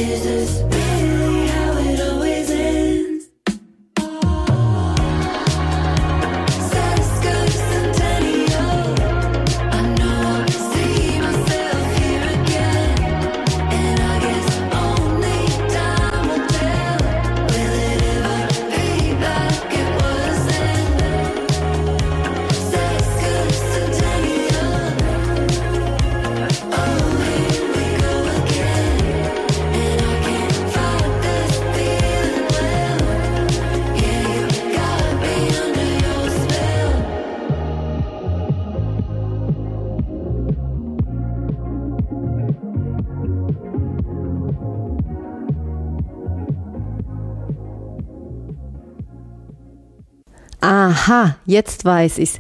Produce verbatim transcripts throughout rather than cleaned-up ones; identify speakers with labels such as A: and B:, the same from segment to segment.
A: Aha, jetzt weiß ich's.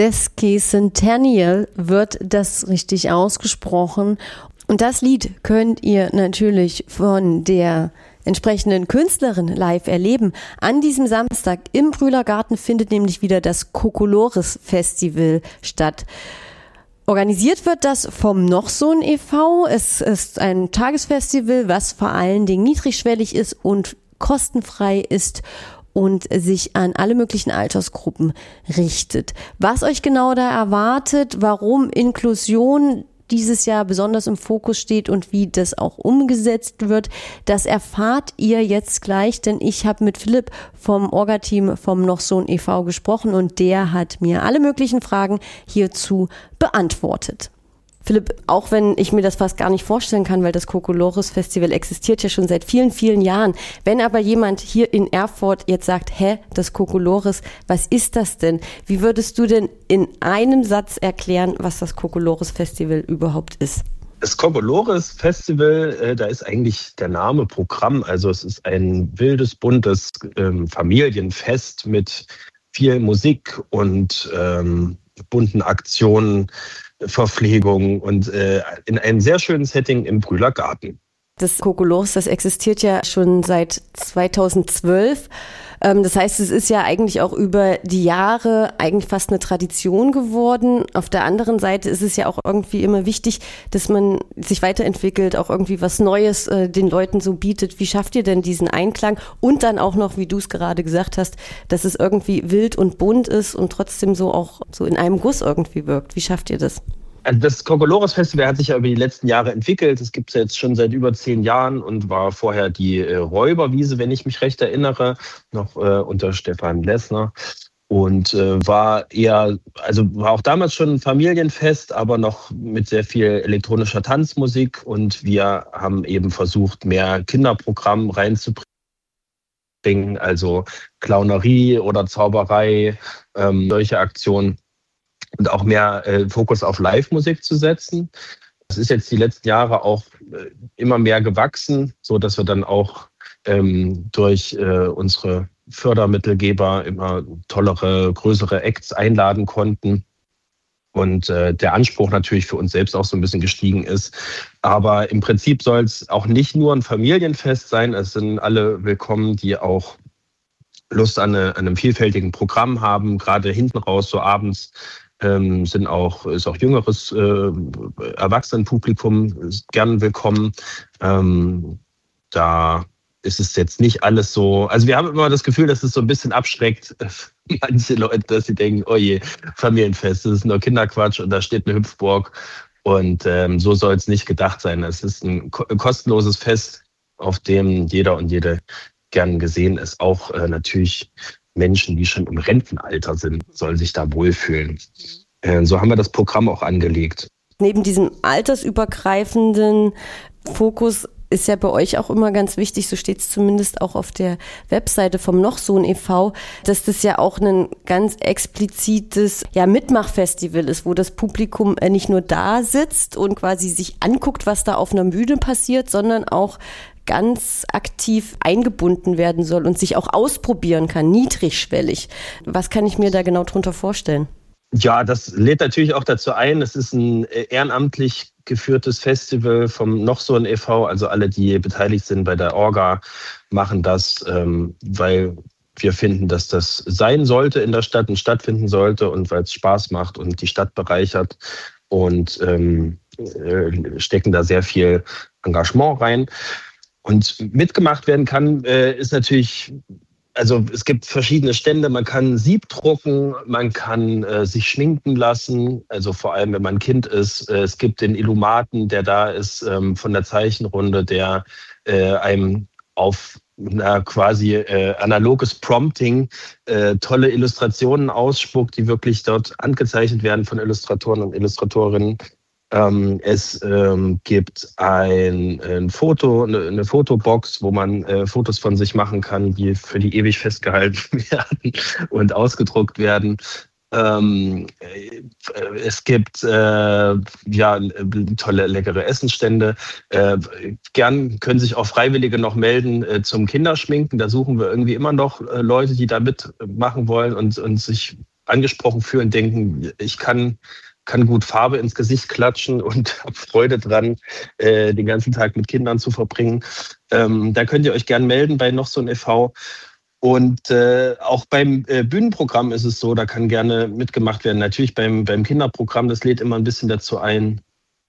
A: Sesquicentennial wird das richtig ausgesprochen. Und das Lied könnt ihr natürlich von der entsprechenden Künstlerin live erleben. An diesem Samstag im Brühler-Garten findet nämlich wieder das Kokolores Festival statt. Organisiert wird das vom Nochsohn e V. Es ist ein Tagesfestival, was vor allen Dingen niedrigschwellig ist und kostenfrei ist und sich an alle möglichen Altersgruppen richtet. Was euch genau da erwartet, warum Inklusion dieses Jahr besonders im Fokus steht und wie das auch umgesetzt wird, das erfahrt ihr jetzt gleich, denn ich habe mit Philipp vom Orga-Team vom Nochsohn e V gesprochen und der hat mir alle möglichen Fragen hierzu beantwortet. Philipp, auch wenn ich mir das fast gar nicht vorstellen kann, weil das Kokolores Festival existiert ja schon seit vielen, vielen Jahren. Wenn aber jemand hier in Erfurt jetzt sagt, hä, das Kokolores, was ist das denn? Wie würdest du denn in einem Satz erklären, was das Kokolores Festival überhaupt ist?
B: Das Kokolores Festival, äh, da ist eigentlich der Name Programm. Also es ist ein wildes, buntes ähm, Familienfest mit viel Musik und ähm, bunten Aktionen, Verpflegung und äh, in einem sehr schönen Setting im Brühler Garten.
A: Das Kokolores, das existiert ja schon seit zweitausendzwölf. Ähm, das heißt, es ist ja eigentlich auch über die Jahre eigentlich fast eine Tradition geworden. Auf der anderen Seite ist es ja auch irgendwie immer wichtig, dass man sich weiterentwickelt, auch irgendwie was Neues äh, den Leuten so bietet. Wie schafft ihr denn diesen Einklang? Und dann auch noch, wie du es gerade gesagt hast, dass es irgendwie wild und bunt ist und trotzdem so auch so in einem Guss irgendwie wirkt. Wie schafft ihr das?
B: Also das Kokolores Festival hat sich ja über die letzten Jahre entwickelt. Es gibt es jetzt schon seit über zehn Jahren und war vorher die äh, Räuberwiese, wenn ich mich recht erinnere, noch äh, unter Stefan Lessner. Und äh, war eher, also war auch damals schon ein Familienfest, aber noch mit sehr viel elektronischer Tanzmusik. Und wir haben eben versucht, mehr Kinderprogramm reinzubringen. Also Clownerie oder Zauberei, ähm, solche Aktionen. Und auch mehr äh, Fokus auf Live-Musik zu setzen. Das ist jetzt die letzten Jahre auch äh, immer mehr gewachsen, so dass wir dann auch ähm, durch äh, unsere Fördermittelgeber immer tollere, größere Acts einladen konnten. Und äh, der Anspruch natürlich für uns selbst auch so ein bisschen gestiegen ist. Aber im Prinzip soll es auch nicht nur ein Familienfest sein. Es sind alle willkommen, die auch Lust an, eine, an einem vielfältigen Programm haben, gerade hinten raus, so abends. Ähm, sind auch, ist auch jüngeres äh, Erwachsenenpublikum gern willkommen. Ähm, da ist es jetzt nicht alles so, also wir haben immer das Gefühl, dass es so ein bisschen abschreckt, manche Leute, dass sie denken, oh je, Familienfest, das ist nur Kinderquatsch und da steht eine Hüpfburg. Und ähm, so soll es nicht gedacht sein. Es ist ein ko- kostenloses Fest, auf dem jeder und jede gern gesehen ist. Auch äh, natürlich Menschen, die schon im Rentenalter sind, sollen sich da wohlfühlen. Äh, so haben wir das Programm auch angelegt.
A: Neben diesem altersübergreifenden Fokus ist ja bei euch auch immer ganz wichtig, so steht es zumindest auch auf der Webseite vom Nochsohn e V, dass das ja auch ein ganz explizites ja, Mitmachfestival ist, wo das Publikum nicht nur da sitzt und quasi sich anguckt, was da auf einer Bühne passiert, sondern auch ganz aktiv eingebunden werden soll und sich auch ausprobieren kann, niedrigschwellig. Was kann ich mir da genau drunter vorstellen?
B: Ja, das lädt natürlich auch dazu ein. Es ist ein ehrenamtlich geführtes Festival vom Nochsohn e V. Also alle, die beteiligt sind bei der Orga, machen das, ähm, weil wir finden, dass das sein sollte in der Stadt und stattfinden sollte und weil es Spaß macht und die Stadt bereichert und ähm, äh, stecken da sehr viel Engagement rein. Und mitgemacht werden kann, äh, ist natürlich, also es gibt verschiedene Stände, man kann Sieb drucken, man kann äh, sich schminken lassen, also vor allem, wenn man ein Kind ist. Äh, es gibt den Illumaten, der da ist ähm, von der Zeichenrunde, der äh, einem auf na, quasi äh, analoges Prompting äh, tolle Illustrationen ausspuckt, die wirklich dort angezeichnet werden von Illustratoren und Illustratorinnen. Ähm, es ähm, gibt ein, ein Foto, eine, eine Fotobox, wo man äh, Fotos von sich machen kann, die für die ewig festgehalten werden und ausgedruckt werden. Ähm, äh, es gibt äh, ja tolle, leckere Essensstände. Äh, gern können sich auch Freiwillige noch melden äh, zum Kinderschminken. Da suchen wir irgendwie immer noch äh, Leute, die da mitmachen wollen und, und sich angesprochen fühlen, denken, ich kann kann gut Farbe ins Gesicht klatschen und habe Freude dran, äh, den ganzen Tag mit Kindern zu verbringen. Ähm, da könnt ihr euch gern melden bei noch so ein e V. Und äh, auch beim äh, Bühnenprogramm ist es so, da kann gerne mitgemacht werden. Natürlich beim, beim Kinderprogramm, das lädt immer ein bisschen dazu ein.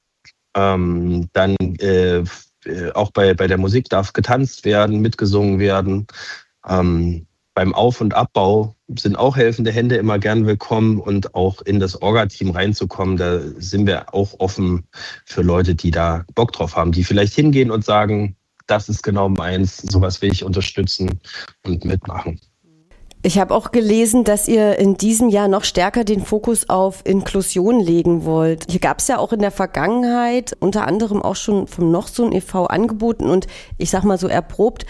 B: Ähm, dann äh, auch bei, bei der Musik darf getanzt werden, mitgesungen werden. Ähm, Beim Auf- und Abbau sind auch helfende Hände immer gern willkommen und auch in das Orga-Team reinzukommen. Da sind wir auch offen für Leute, die da Bock drauf haben, die vielleicht hingehen und sagen, das ist genau meins, sowas will ich unterstützen und mitmachen.
A: Ich habe auch gelesen, dass ihr in diesem Jahr noch stärker den Fokus auf Inklusion legen wollt. Hier gab es ja auch in der Vergangenheit unter anderem auch schon vom Noch so ein e V angeboten und ich sag mal so erprobt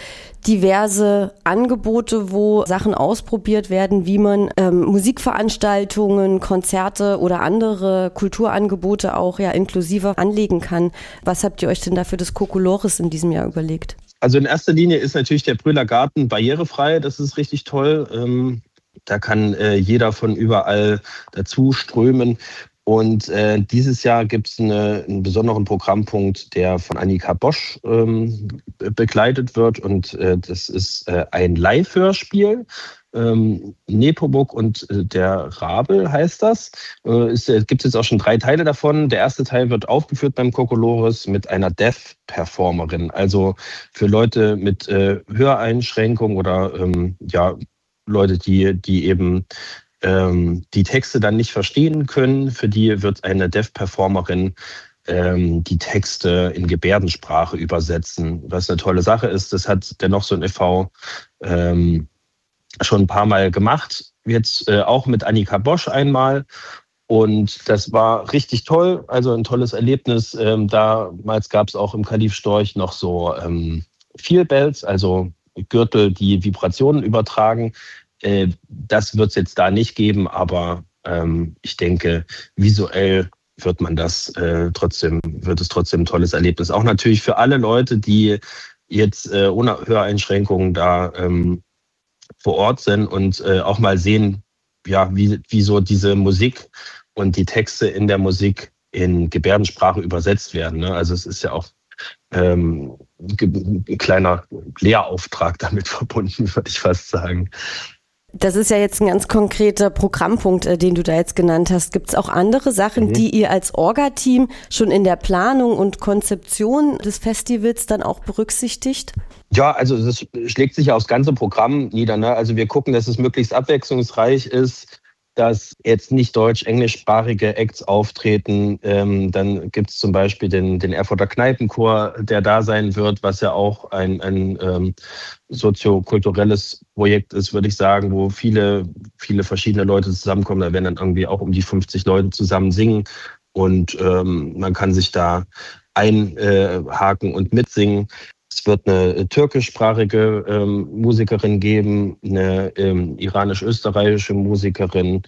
A: diverse Angebote, wo Sachen ausprobiert werden, wie man ähm, Musikveranstaltungen, Konzerte oder andere Kulturangebote auch ja inklusiver anlegen kann. Was habt ihr euch denn da für das Kokolores in diesem Jahr überlegt?
B: Also in erster Linie ist natürlich der Brühler Garten barrierefrei, das ist richtig toll. Ähm, da kann äh, jeder von überall dazu strömen. Und äh, dieses Jahr gibt es eine, einen besonderen Programmpunkt, der von Annika Bosch ähm, begleitet wird. Und äh, das ist äh, ein Live-Hörspiel. Ähm, Nepomuk und äh, der Rabel heißt das. Äh, es äh, gibt jetzt auch schon drei Teile davon. Der erste Teil wird aufgeführt beim Kokolores mit einer Deaf-Performerin. Also für Leute mit äh, Höreinschränkungen oder ähm, ja, Leute, die, die eben ähm, die Texte dann nicht verstehen können. Für die wird eine Deaf-Performerin ähm, die Texte in Gebärdensprache übersetzen. Was eine tolle Sache ist, das hat der Noch so ein e V ähm, schon ein paar Mal gemacht, jetzt äh, auch mit Annika Bosch einmal und das war richtig toll, also ein tolles Erlebnis. Ähm, damals gab es auch im Kalif Storch noch so ähm, Feel Bells, also Gürtel, die Vibrationen übertragen. Äh, das wird es jetzt da nicht geben, aber ähm, ich denke, visuell wird man das äh, trotzdem, wird es trotzdem ein tolles Erlebnis. Auch natürlich für alle Leute, die jetzt äh, ohne Höreinschränkungen da ähm, vor Ort sind und äh, auch mal sehen, ja, wie, wie so diese Musik und die Texte in der Musik in Gebärdensprache übersetzt werden. Ne? Also es ist ja auch ähm, ein kleiner Lehrauftrag damit verbunden, würde ich fast sagen.
A: Das ist ja jetzt ein ganz konkreter Programmpunkt, den du da jetzt genannt hast. Gibt es auch andere Sachen, mhm. die ihr als Orga-Team schon in der Planung und Konzeption des Festivals dann auch berücksichtigt?
B: Ja, also das schlägt sich ja aufs ganze Programm nieder. Ne? Also wir gucken, dass es möglichst abwechslungsreich ist, dass jetzt nicht deutsch-englischsprachige Acts auftreten. Ähm, dann gibt es zum Beispiel den, den Erfurter Kneipenchor, der da sein wird, was ja auch ein, ein ähm, soziokulturelles Projekt ist, würde ich sagen, wo viele, viele verschiedene Leute zusammenkommen. Da werden dann irgendwie auch um die fünfzig Leute zusammen singen und ähm, man kann sich da einhaken und mitsingen. Es wird eine türkischsprachige ähm, Musikerin geben, eine ähm, iranisch-österreichische Musikerin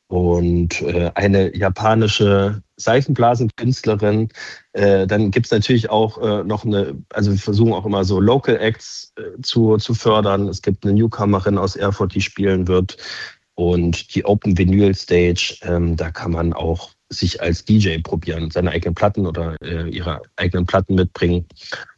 B: und äh, eine japanische Seifenblasenkünstlerin. Äh, dann gibt es natürlich auch äh, noch eine, also wir versuchen auch immer so Local Acts äh, zu, zu fördern. Es gibt eine Newcomerin aus Erfurt, die spielen wird und die Open Vinyl Stage, ähm, da kann man auch sich als D J probieren, seine eigenen Platten oder äh, ihre eigenen Platten mitbringen.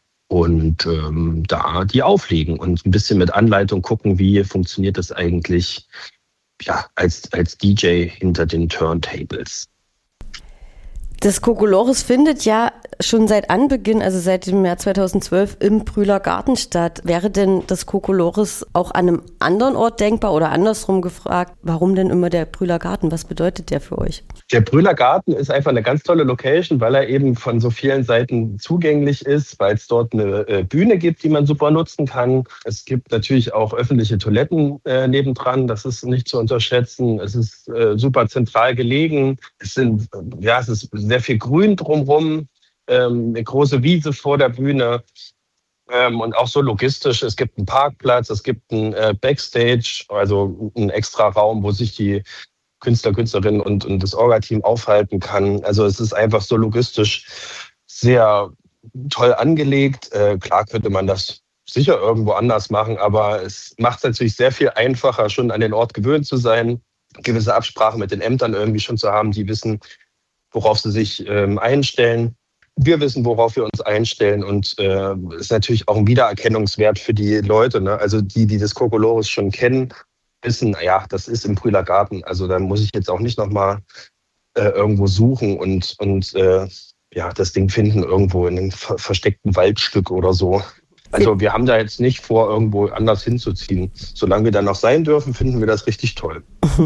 B: Und ähm, da die auflegen und ein bisschen mit Anleitung gucken, wie funktioniert das eigentlich ja, als, als D J hinter den Turntables.
A: Das Kokolores findet ja schon seit Anbeginn, also seit dem Jahr zweitausendzwölf im Brühler Garten statt. Wäre denn das Kokolores auch an einem anderen Ort denkbar oder andersrum gefragt, warum denn immer der Brühler Garten? Was bedeutet der für euch?
B: Der Brühler Garten ist einfach eine ganz tolle Location, weil er eben von so vielen Seiten zugänglich ist, weil es dort eine äh, Bühne gibt, die man super nutzen kann. Es gibt natürlich auch öffentliche Toiletten äh, nebendran, das ist nicht zu unterschätzen. Es ist äh, super zentral gelegen. Es sind, äh, ja, es ist sehr viel Grün drumherum, ähm, eine große Wiese vor der Bühne. Ähm, und auch so logistisch, es gibt einen Parkplatz, es gibt einen äh, Backstage, also einen extra Raum, wo sich die Künstler, Künstlerinnen und, und das Orga-Team aufhalten kann. Also es ist einfach so logistisch sehr toll angelegt. Äh, klar könnte man das sicher irgendwo anders machen, aber es macht es natürlich sehr viel einfacher, schon an den Ort gewöhnt zu sein, gewisse Absprachen mit den Ämtern irgendwie schon zu haben, die wissen, worauf sie sich ähm, einstellen. Wir wissen, worauf wir uns einstellen und äh, ist natürlich auch ein Wiedererkennungswert für die Leute, ne? Also die, die das Kokolores schon kennen, wissen, ja, das ist im Brühler Garten. Also da muss ich jetzt auch nicht nochmal äh, irgendwo suchen und, und äh, ja, das Ding finden irgendwo in einem ver- versteckten Waldstück oder so. Also wir haben da jetzt nicht vor, irgendwo anders hinzuziehen. Solange wir da noch sein dürfen, finden wir das richtig toll.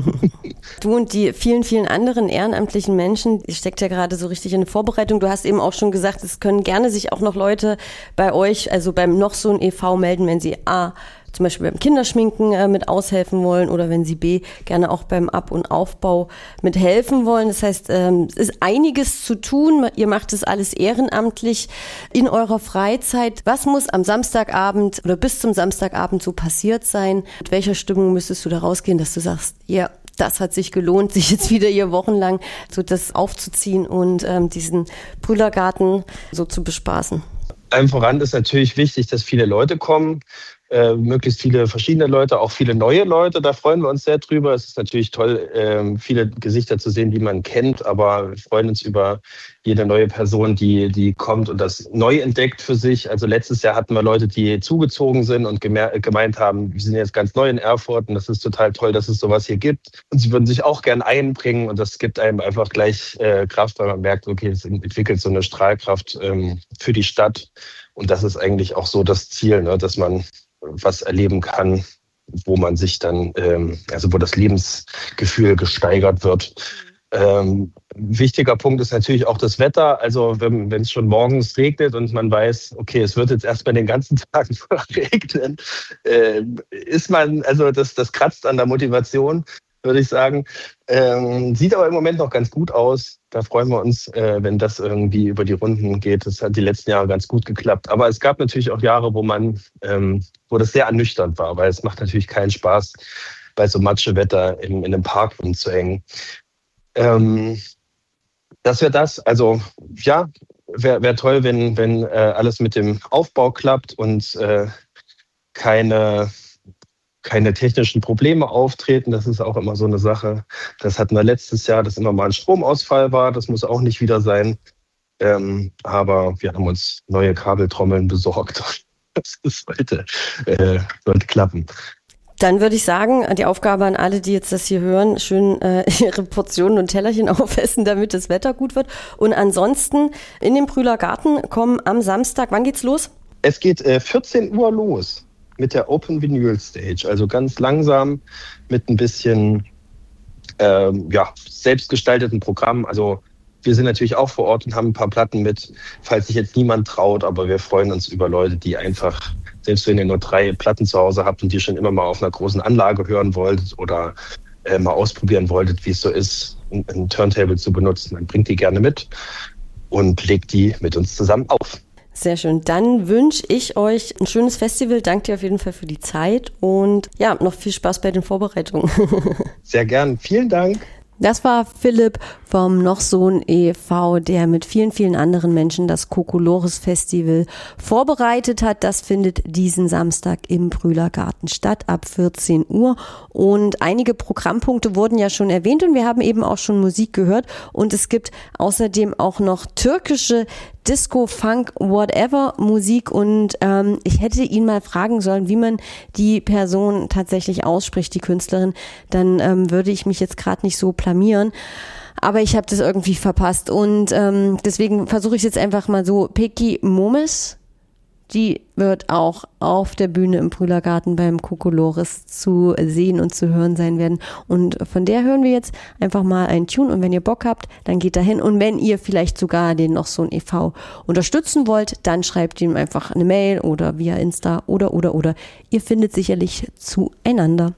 A: Du und die vielen, vielen anderen ehrenamtlichen Menschen, ihr steckt ja gerade so richtig in der Vorbereitung. Du hast eben auch schon gesagt, es können gerne sich auch noch Leute bei euch, also beim Nochsohn e V melden, wenn sie A, zum Beispiel beim Kinderschminken äh, mit aushelfen wollen oder wenn sie B, gerne auch beim Ab- und Aufbau mithelfen wollen. Das heißt, ähm, es ist einiges zu tun. Ihr macht es alles ehrenamtlich in eurer Freizeit. Was muss am Samstagabend oder bis zum Samstagabend so passiert sein? Mit welcher Stimmung müsstest du da rausgehen, dass du sagst, ja, das hat sich gelohnt, sich jetzt wieder hier wochenlang so das aufzuziehen und ähm, diesen Brühlergarten so zu bespaßen?
B: Allem voran ist natürlich wichtig, dass viele Leute kommen. Äh, möglichst viele verschiedene Leute, auch viele neue Leute. Da freuen wir uns sehr drüber. Es ist natürlich toll, äh, viele Gesichter zu sehen, die man kennt, aber wir freuen uns über jede neue Person, die, die kommt und das neu entdeckt für sich. Also letztes Jahr hatten wir Leute, die zugezogen sind und gemer- gemeint haben, wir sind jetzt ganz neu in Erfurt und das ist total toll, dass es sowas hier gibt. Und sie würden sich auch gern einbringen und das gibt einem einfach gleich äh, Kraft, weil man merkt, okay, es entwickelt so eine Strahlkraft ähm, für die Stadt. Und das ist eigentlich auch so das Ziel, ne, dass man was erleben kann, wo man sich dann, ähm, also wo das Lebensgefühl gesteigert wird. Ähm, wichtiger Punkt ist natürlich auch das Wetter. Also wenn es schon morgens regnet und man weiß, okay, es wird jetzt erstmal den ganzen Tag regnen, äh, ist man, also das, das kratzt an der Motivation, würde ich sagen. Ähm, sieht aber im Moment noch ganz gut aus. Da freuen wir uns, äh, wenn das irgendwie über die Runden geht. Das hat die letzten Jahre ganz gut geklappt. Aber es gab natürlich auch Jahre, wo man, ähm, wo das sehr ernüchternd war, weil es macht natürlich keinen Spaß, bei so Matschewetter in, in einem Park rumzuhängen. Ähm, das wäre das. Also ja, wäre wär toll, wenn, wenn äh, alles mit dem Aufbau klappt und äh, keine keine technischen Probleme auftreten. Das ist auch immer so eine Sache. Das hatten wir letztes Jahr, dass immer mal ein Stromausfall war. Das muss auch nicht wieder sein. Ähm, aber wir haben uns neue Kabeltrommeln besorgt. Das sollte, äh, sollte klappen.
A: Dann würde ich sagen, die Aufgabe an alle, die jetzt das hier hören, schön äh, ihre Portionen und Tellerchen aufessen, damit das Wetter gut wird. Und ansonsten in den Brühler Garten kommen am Samstag, wann geht's los?
B: Es geht äh, vierzehn Uhr los mit der Open Vinyl Stage. Also ganz langsam mit ein bisschen ähm, ja, selbstgestalteten Programm. Also wir sind natürlich auch vor Ort und haben ein paar Platten mit, falls sich jetzt niemand traut. Aber wir freuen uns über Leute, die einfach, selbst wenn ihr nur drei Platten zu Hause habt und die schon immer mal auf einer großen Anlage hören wolltet oder äh, mal ausprobieren wolltet, wie es so ist, ein, ein Turntable zu benutzen, dann bringt die gerne mit und legt die mit uns zusammen auf.
A: Sehr schön. Dann wünsche ich euch ein schönes Festival. Danke dir auf jeden Fall für die Zeit und ja, noch viel Spaß bei den Vorbereitungen.
B: Sehr gern. Vielen Dank.
A: Das war Philipp vom Nochsohn e V, der mit vielen, vielen anderen Menschen das Kokolores Festival vorbereitet hat. Das findet diesen Samstag im Brühler Garten statt, ab vierzehn Uhr. Und einige Programmpunkte wurden ja schon erwähnt und wir haben eben auch schon Musik gehört. Und es gibt außerdem auch noch türkische Disco, Funk, whatever Musik und ähm, ich hätte ihn mal fragen sollen, wie man die Person tatsächlich ausspricht, die Künstlerin, dann ähm, würde ich mich jetzt gerade nicht so blamieren. aber ich habe das irgendwie verpasst und ähm, deswegen versuche ich es jetzt einfach mal so. Peki Momes, die wird auch auf der Bühne im Brühlergarten beim Kokolores zu sehen und zu hören sein werden. Und von der hören wir jetzt einfach mal einen Tune. Und wenn ihr Bock habt, dann geht da hin. Und wenn ihr vielleicht sogar den noch so ein e V unterstützen wollt, dann schreibt ihm einfach eine Mail oder via Insta oder, oder, oder. Ihr findet sicherlich zueinander.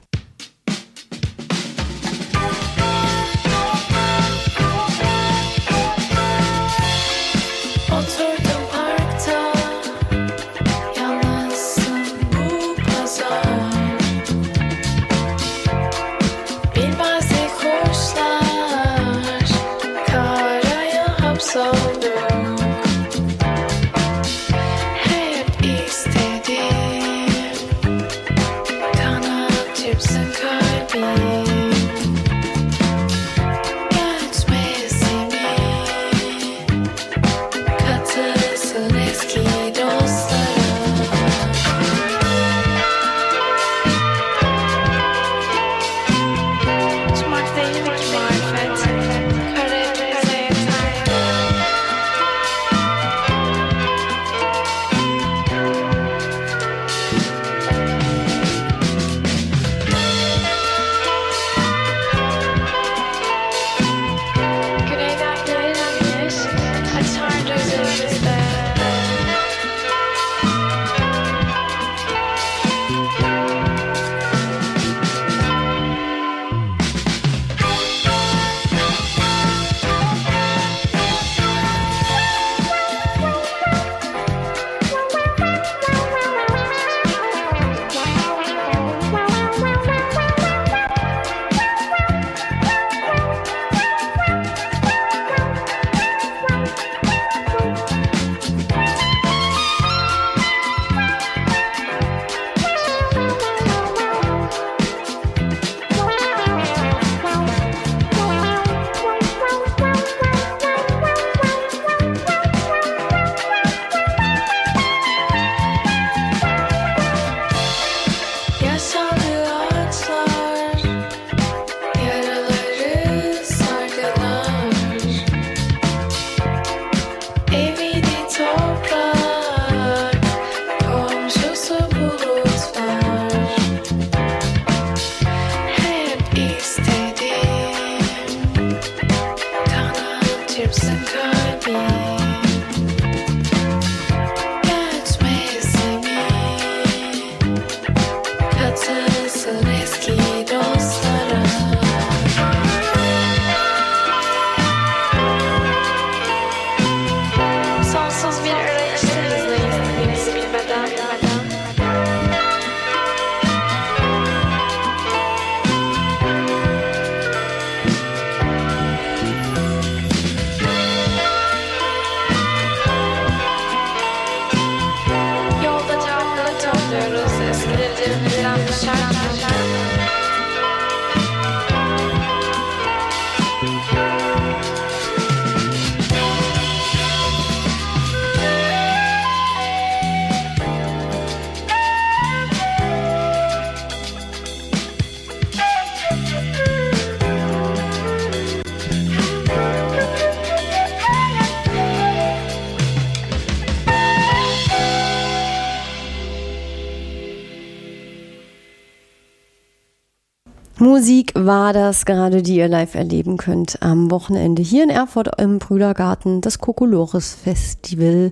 A: Musik war das gerade, die ihr live erleben könnt am Wochenende hier in Erfurt im Brühlergarten, das Kokolores Festival.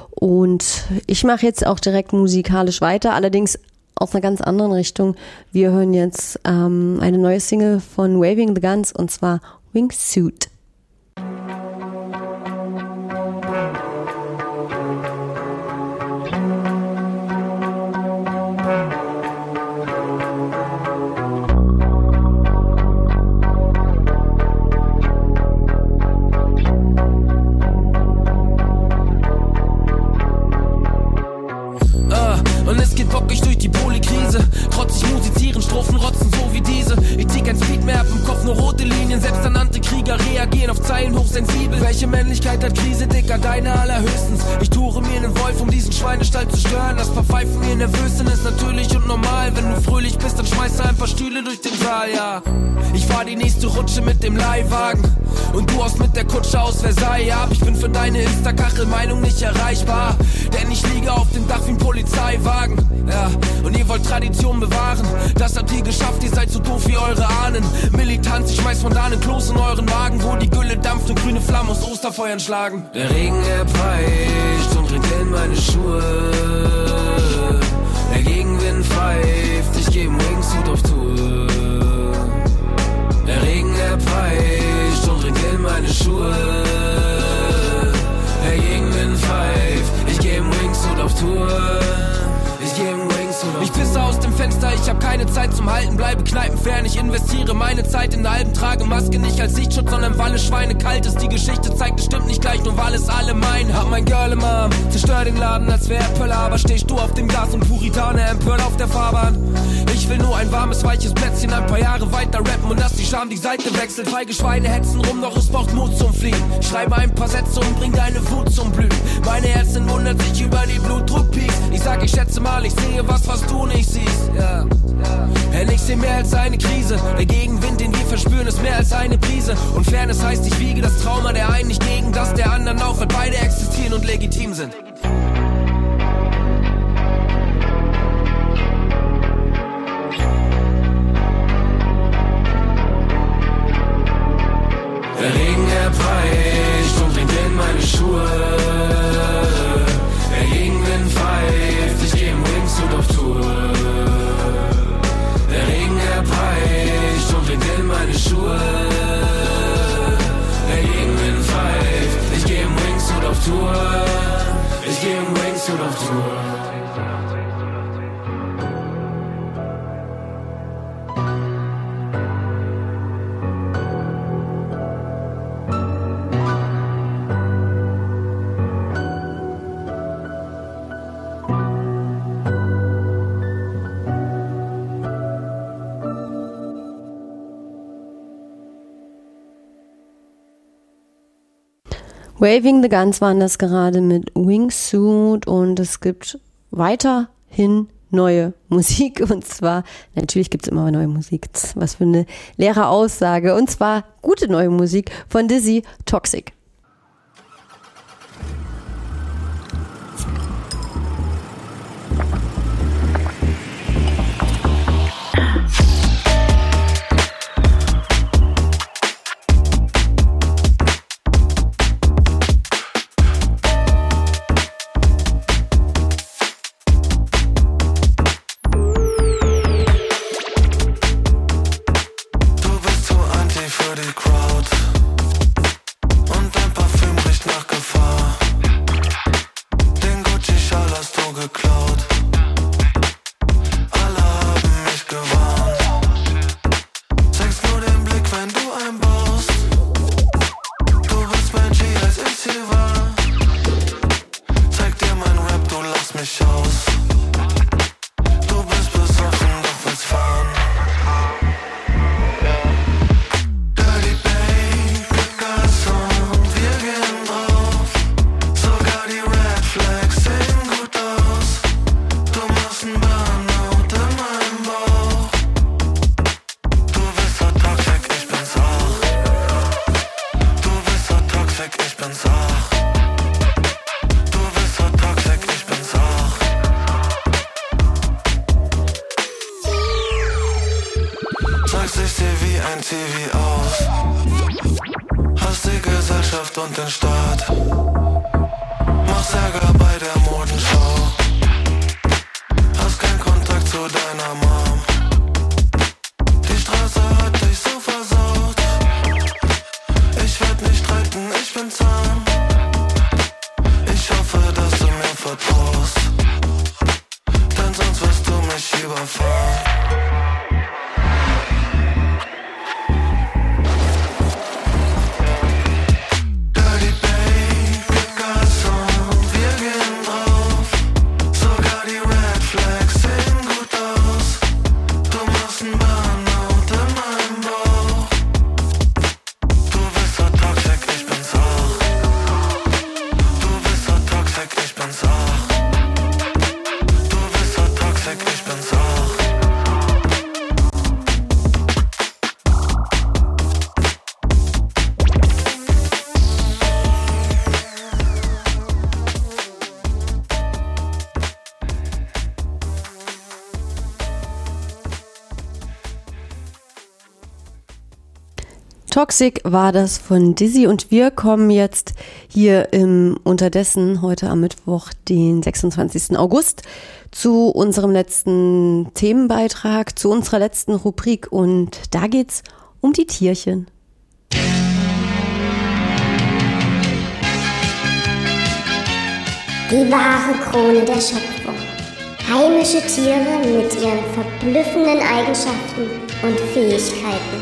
A: Und ich mache jetzt auch direkt musikalisch weiter, allerdings aus einer ganz anderen Richtung. Wir hören jetzt ähm, eine neue Single von Waving the Guns und zwar Wingsuit.
C: Strophen rotzen so wie diese. Ich zieh kein Speed mehr ab im Kopf, nur rote Linien. Selbsternannte Krieger reagieren auf Zeilen hoch, sensibel. Welche Männlichkeit hat Krise, Dicker, deine allerhöchstens. Ich tuche mir einen Wolf, um diesen Schweinestall zu stören. Das paar Pfeifen mir nervös sind, ist natürlich und normal. Wenn du fröhlich bist, dann schmeißt du ein paar Stühle durch den Saal, ja. Ich fahr die nächste Rutsche mit dem Leihwagen und du haust mit der Kutsche aus Versailles ab. Ich bin für deine Insta-Kachel-Meinung nicht erreichbar, denn ich liege auf dem Dach wie ein Polizeiwagen, ja. Und ihr wollt Tradition bewahren, das habt ihr geschafft, ihr seid so doof wie eure Ahnen. Militanz, ich schmeiß von da einen Kloß in euren Magen, wo die Gülle dampft und grüne Flammen aus Osterfeuern schlagen. Der Regen, er peitscht und dringt in meine Schuhe. Der Gegenwind pfeift, ich geb 'n Wingsuit auf Tour. Der Regen, er peitscht und dringt in meine Schuhe. Der Gegenwind pfeift, ich geb 'n Wingsuit auf Tour. Ich geb 'n Wingsuit. Ich pisse aus dem Fenster, ich hab keine Zeit zum Halten, bleibe kneipenfern, ich investiere meine Zeit in Alben, trage Maske nicht als Sichtschutz, sondern weil es schweinekalt ist. Die Geschichte zeigt, es stimmt nicht gleich, nur weil es alle meinen. Hab mein Girl im Arm, zerstör den Laden, als wär Pöller, aber stehst du auf dem Gas und Puritaner empört auf der Fahrbahn. Ich will nur ein warmes, weiches Plätzchen, ein paar Jahre weiter rappen und dass die Scham die Seite wechselt. Feige Schweine hetzen rum, doch es braucht Mut zum Fliehen. Ich schreibe ein paar Sätze und bring deine Wut zum Blühen. Meine Ärztin wundert sich über die Blutdruckpeaks. Ich sag, ich schätze mal, ich sehe was, was du nicht siehst, ja. Denn ich seh mehr als eine Krise. Der Gegenwind, den wir verspüren, ist mehr als eine Prise. Und Fairness heißt, ich wiege das Trauma der einen nicht gegen das der anderen auf, weil beide existieren und legitim sind. Der Regen, er peitscht und dringt in meine Schuhe. Der Gegenwind pfeift, ich geh 'n Wingsuit auf Tour. Der Regen, er peitscht und dringt in meine Schuhe. Der Gegenwind pfeift, ich geh 'n Wingsuit auf Tour. Ich geh 'n Wingsuit auf Tour.
A: Waving the Guns waren das gerade mit Wingsuit und es gibt weiterhin neue Musik und zwar, natürlich gibt es immer neue Musik, was für eine leere Aussage, und zwar gute neue Musik von Dizzy, Toxic. Toxic war das von Dizzy und wir kommen jetzt hier im Unterdessen heute am Mittwoch, den sechsundzwanzigsten August, zu unserem letzten Themenbeitrag, zu unserer letzten Rubrik und da geht's um die Tierchen.
D: Die wahre Krone der Schöpfung. Heimische Tiere mit ihren verblüffenden Eigenschaften und Fähigkeiten.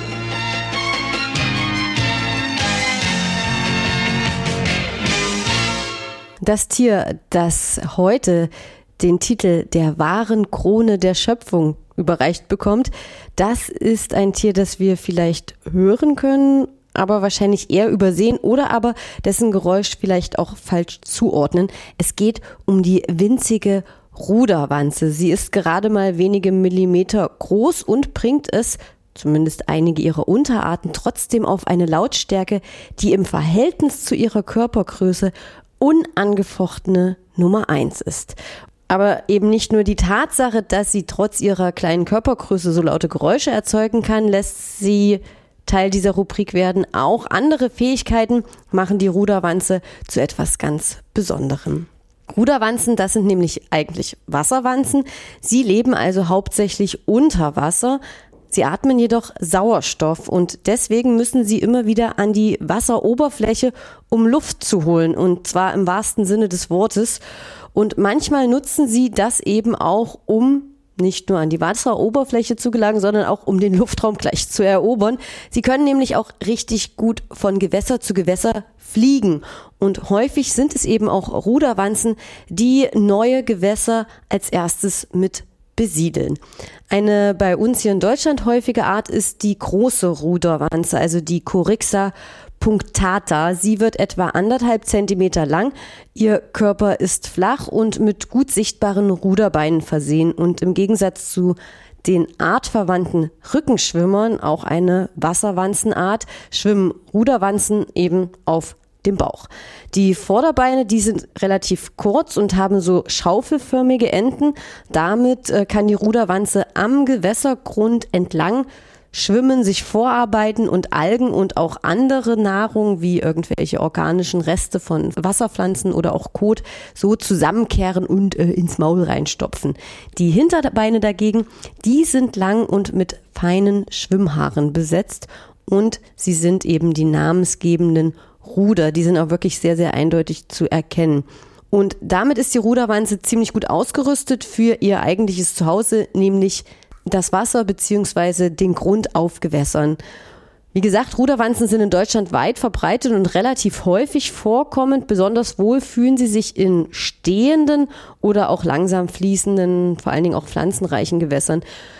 A: Das Tier, das heute den Titel der wahren Krone der Schöpfung überreicht bekommt, das ist ein Tier, das wir vielleicht hören können, aber wahrscheinlich eher übersehen oder aber dessen Geräusch vielleicht auch falsch zuordnen. Es geht um die winzige Ruderwanze. Sie ist gerade mal wenige Millimeter groß und bringt es, zumindest einige ihrer Unterarten, trotzdem auf eine Lautstärke, die im Verhältnis zu ihrer Körpergröße unangefochtene Nummer eins ist. Aber eben nicht nur die Tatsache, dass sie trotz ihrer kleinen Körpergröße so laute Geräusche erzeugen kann, lässt sie Teil dieser Rubrik werden. Auch andere Fähigkeiten machen die Ruderwanze zu etwas ganz Besonderem. Ruderwanzen, das sind nämlich eigentlich Wasserwanzen. Sie leben also hauptsächlich unter Wasser. Sie atmen jedoch Sauerstoff und deswegen müssen sie immer wieder an die Wasseroberfläche, um Luft zu holen, und zwar im wahrsten Sinne des Wortes. Und manchmal nutzen sie das eben auch, um nicht nur an die Wasseroberfläche zu gelangen, sondern auch um den Luftraum gleich zu erobern. Sie können nämlich auch richtig gut von Gewässer zu Gewässer fliegen. Und häufig sind es eben auch Ruderwanzen, die neue Gewässer als erstes mit besiedeln. Eine bei uns hier in Deutschland häufige Art ist die große Ruderwanze, also die Coryxa punctata. Sie wird etwa anderthalb Zentimeter lang. Ihr Körper ist flach und mit gut sichtbaren Ruderbeinen versehen und im Gegensatz zu den artverwandten Rückenschwimmern, auch eine Wasserwanzenart, schwimmen Ruderwanzen eben auf dem Bauch. Die Vorderbeine, die sind relativ kurz und haben so schaufelförmige Enden. Damit äh, kann die Ruderwanze am Gewässergrund entlang schwimmen, sich vorarbeiten und Algen und auch andere Nahrung wie irgendwelche organischen Reste von Wasserpflanzen oder auch Kot so zusammenkehren und äh, ins Maul reinstopfen. Die Hinterbeine dagegen, die sind lang und mit feinen Schwimmhaaren besetzt und sie sind eben die namensgebenden Ruder. Die sind auch wirklich sehr, sehr eindeutig zu erkennen. Und damit ist die Ruderwanze ziemlich gut ausgerüstet für ihr eigentliches Zuhause, nämlich das Wasser bzw. den Grund auf Gewässern. Wie gesagt, Ruderwanzen sind in Deutschland weit verbreitet und relativ häufig vorkommend. Besonders wohl fühlen sie sich in stehenden oder auch langsam fließenden, vor allen Dingen auch pflanzenreichen Gewässern.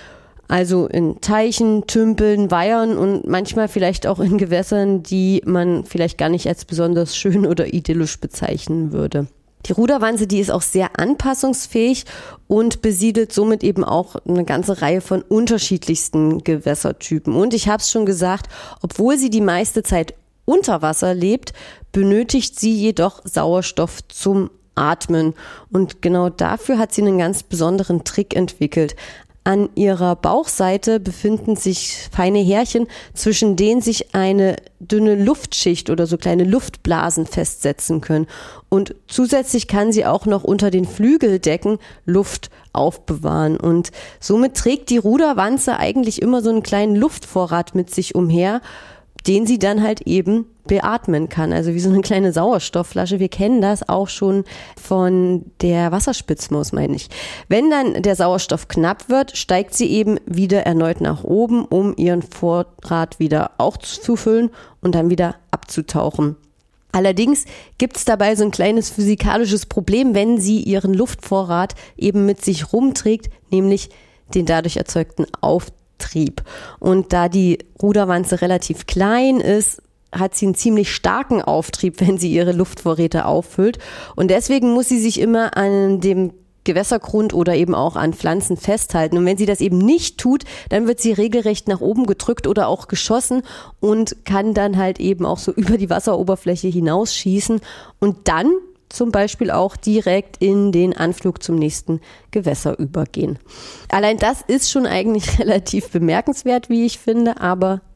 A: Also in Teichen, Tümpeln, Weihern und manchmal vielleicht auch in Gewässern, die man vielleicht gar nicht als besonders schön oder idyllisch bezeichnen würde. Die Ruderwanze, die ist auch sehr anpassungsfähig und besiedelt somit eben auch eine ganze Reihe von unterschiedlichsten Gewässertypen. Und ich habe es schon gesagt, obwohl sie die meiste Zeit unter Wasser lebt, benötigt sie jedoch Sauerstoff zum Atmen. Und genau dafür hat sie einen ganz besonderen Trick entwickelt. An ihrer Bauchseite befinden sich feine Härchen, zwischen denen sich eine dünne Luftschicht oder so kleine Luftblasen festsetzen können. Und zusätzlich kann sie auch noch unter den Flügeldecken Luft aufbewahren. Und somit trägt die Ruderwanze eigentlich immer so einen kleinen Luftvorrat mit sich umher, den sie dann halt eben beatmen kann, also wie so eine kleine Sauerstoffflasche. Wir kennen das auch schon von der Wasserspitzmaus, meine ich. Wenn dann der Sauerstoff knapp wird, steigt sie eben wieder erneut nach oben, um ihren Vorrat wieder auch zu füllen und dann wieder abzutauchen. Allerdings gibt es dabei so ein kleines physikalisches Problem, wenn sie ihren Luftvorrat eben mit sich rumträgt, nämlich den dadurch erzeugten Auftrieb. Und da die Ruderwanze relativ klein ist, hat sie einen ziemlich starken Auftrieb, wenn sie ihre Luftvorräte auffüllt. Und deswegen muss sie sich immer an dem Gewässergrund oder eben auch an Pflanzen festhalten. Und wenn sie das eben nicht tut, dann wird sie regelrecht nach oben gedrückt oder auch geschossen und kann dann halt eben auch so über die Wasseroberfläche hinausschießen und dann zum Beispiel auch direkt in den Anflug zum nächsten Gewässer übergehen. Allein das ist schon eigentlich relativ bemerkenswert, wie ich finde, aber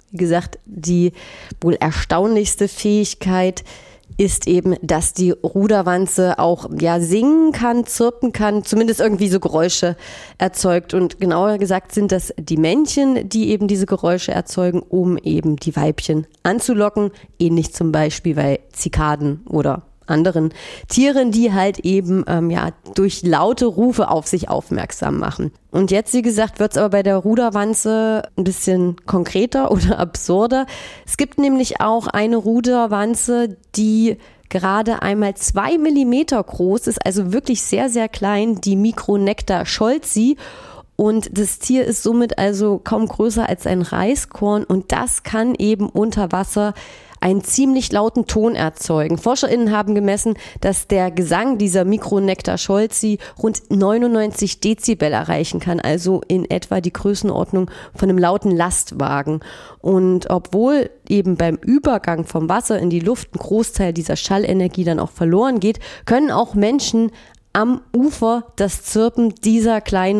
A: Wie gesagt, die wohl erstaunlichste Fähigkeit ist eben, dass die Ruderwanze auch ja singen kann, zirpen kann, zumindest irgendwie so Geräusche erzeugt. Und genauer gesagt sind das die Männchen, die eben diese Geräusche erzeugen, um eben die Weibchen anzulocken. Ähnlich zum Beispiel bei Zikaden oder anderen Tieren, die halt eben ähm, ja durch laute Rufe auf sich aufmerksam machen. Und jetzt, wie gesagt, wird es aber bei der Ruderwanze ein bisschen konkreter oder absurder. Es gibt nämlich auch eine Ruderwanze, die gerade einmal zwei Millimeter groß ist, also wirklich sehr, sehr klein, die Micronecta scholzi. Und das Tier ist somit also kaum größer als ein Reiskorn und das kann eben unter Wasser einen ziemlich lauten Ton erzeugen. ForscherInnen haben gemessen, dass der Gesang dieser Micronecta scholzi rund neunundneunzig Dezibel erreichen kann, also in etwa die Größenordnung von einem lauten Lastwagen. Und obwohl eben beim Übergang vom Wasser in die Luft ein Großteil dieser Schallenergie dann auch verloren geht, können auch Menschen am Ufer das Zirpen dieser kleinen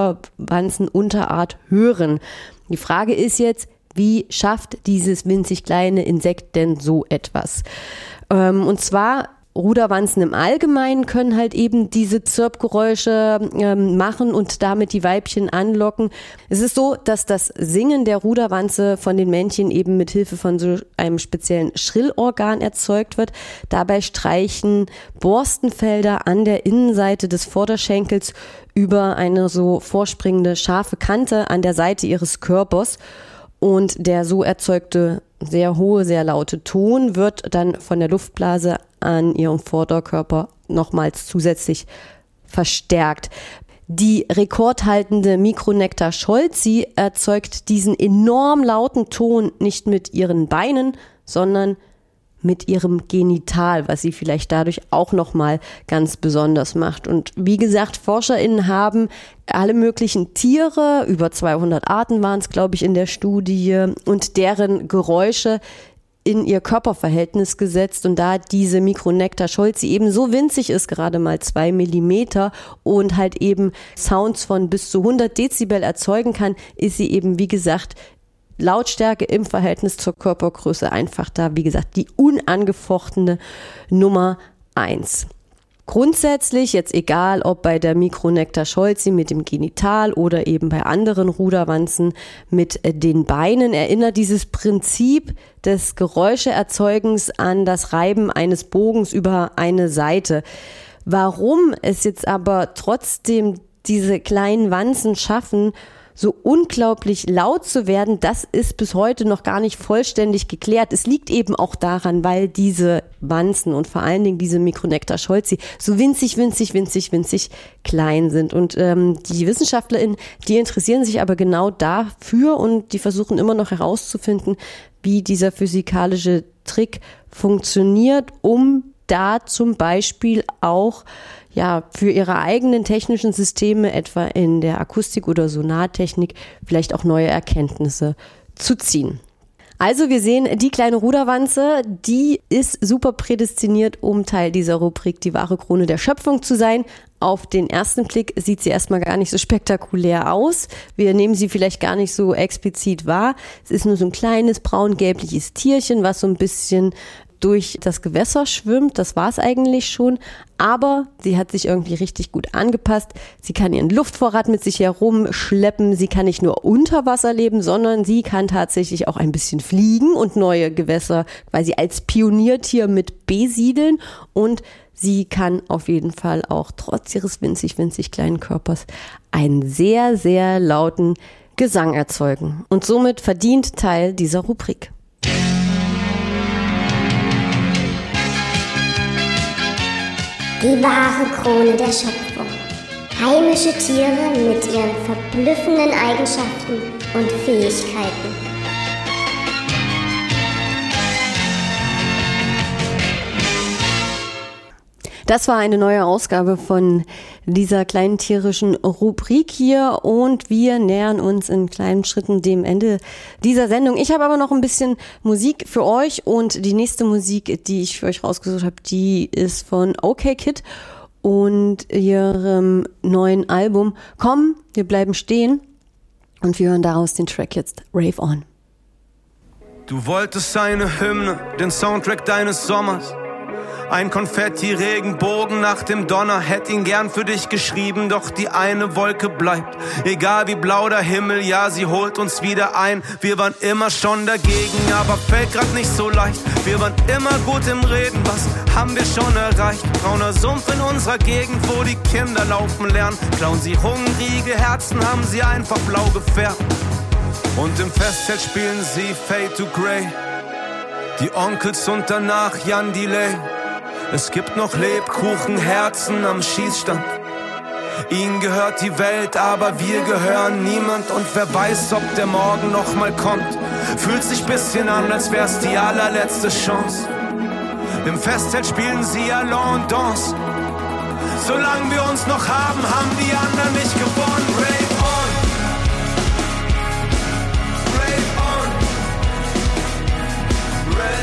A: Ruderwanzenunterart hören. Die Frage ist jetzt, wie schafft dieses winzig kleine Insekt denn so etwas? Ähm, und zwar Ruderwanzen im Allgemeinen können halt eben diese Zirpgeräusche ähm, machen und damit die Weibchen anlocken. Es ist so, dass das Singen der Ruderwanze von den Männchen eben mit Hilfe von so einem speziellen Schrillorgan erzeugt wird. Dabei streichen Borstenfelder an der Innenseite des Vorderschenkels über eine so vorspringende scharfe Kante an der Seite ihres Körpers. Und der so erzeugte sehr hohe, sehr laute Ton wird dann von der Luftblase an ihrem Vorderkörper nochmals zusätzlich verstärkt. Die rekordhaltende Micronecta scholzi erzeugt diesen enorm lauten Ton nicht mit ihren Beinen, sondern mit ihrem Genital, was sie vielleicht dadurch auch nochmal ganz besonders macht. Und wie gesagt, ForscherInnen haben alle möglichen Tiere, über zweihundert Arten waren es, glaube ich, in der Studie, und deren Geräusche in ihr Körperverhältnis gesetzt. Und da diese Micronecta scholzi eben so winzig ist, gerade mal zwei Millimeter, und halt eben Sounds von bis zu hundert Dezibel erzeugen kann, ist sie eben, wie gesagt, Lautstärke im Verhältnis zur Körpergröße einfach da, wie gesagt, die unangefochtene Nummer eins. Grundsätzlich, jetzt egal ob bei der Micronecta scholzi mit dem Genital oder eben bei anderen Ruderwanzen mit den Beinen, erinnert dieses Prinzip des Geräuscheerzeugens an das Reiben eines Bogens über eine Seite. Warum es jetzt aber trotzdem diese kleinen Wanzen schaffen, so unglaublich laut zu werden, das ist bis heute noch gar nicht vollständig geklärt. Es liegt eben auch daran, weil diese Wanzen und vor allen Dingen diese Micronecta scholzi so winzig, winzig, winzig, winzig klein sind. Und ähm, die WissenschaftlerInnen, die interessieren sich aber genau dafür und die versuchen immer noch herauszufinden, wie dieser physikalische Trick funktioniert, um da zum Beispiel auch ja für ihre eigenen technischen Systeme, etwa in der Akustik oder Sonartechnik, vielleicht auch neue Erkenntnisse zu ziehen. Also wir sehen, die kleine Ruderwanze, die ist super prädestiniert, um Teil dieser Rubrik Die wahre Krone der Schöpfung zu sein. Auf den ersten Blick sieht sie erstmal gar nicht so spektakulär aus. Wir nehmen sie vielleicht gar nicht so explizit wahr. Es ist nur so ein kleines braun-gelbliches Tierchen, was so ein bisschen durch das Gewässer schwimmt, das war es eigentlich schon, aber sie hat sich irgendwie richtig gut angepasst. Sie kann ihren Luftvorrat mit sich herumschleppen, sie kann nicht nur unter Wasser leben, sondern sie kann tatsächlich auch ein bisschen fliegen und neue Gewässer quasi als Pioniertier mit besiedeln, und sie kann auf jeden Fall auch trotz ihres winzig, winzig kleinen Körpers einen sehr, sehr lauten Gesang erzeugen und somit verdient Teil dieser Rubrik.
D: Die wahre Krone der Schöpfung. Heimische Tiere mit ihren verblüffenden Eigenschaften und Fähigkeiten.
A: Das war eine neue Ausgabe von dieser kleinen tierischen Rubrik hier und wir nähern uns in kleinen Schritten dem Ende dieser Sendung. Ich habe aber noch ein bisschen Musik für euch und die nächste Musik, die ich für euch rausgesucht habe, die ist von OK Kid und ihrem neuen Album Komm, wir bleiben stehen, und wir hören daraus den Track jetzt Rave On.
E: Du wolltest eine Hymne, den Soundtrack deines Sommers. Ein Konfetti-Regenbogen nach dem Donner. Hätt ihn gern für dich geschrieben, doch die eine Wolke bleibt. Egal wie blau der Himmel, ja, sie holt uns wieder ein. Wir waren immer schon dagegen, aber fällt grad nicht so leicht. Wir waren immer gut im Reden, was haben wir schon erreicht? Brauner Sumpf in unserer Gegend, wo die Kinder laufen lernen. Klauen sie hungrige Herzen, haben sie einfach blau gefärbt. Und im Festzelt spielen sie Fade to Grey. Die Onkels und danach Jan Delay. Es gibt noch Lebkuchenherzen am Schießstand. Ihnen gehört die Welt, aber wir gehören niemand. Und wer weiß, ob der Morgen noch mal kommt. Fühlt sich bisschen an, als wär's die allerletzte Chance. Im Festzelt spielen sie Allons und Danse. Solange wir uns noch haben, haben die anderen nicht gewonnen. Rave on. Rave on. Rave.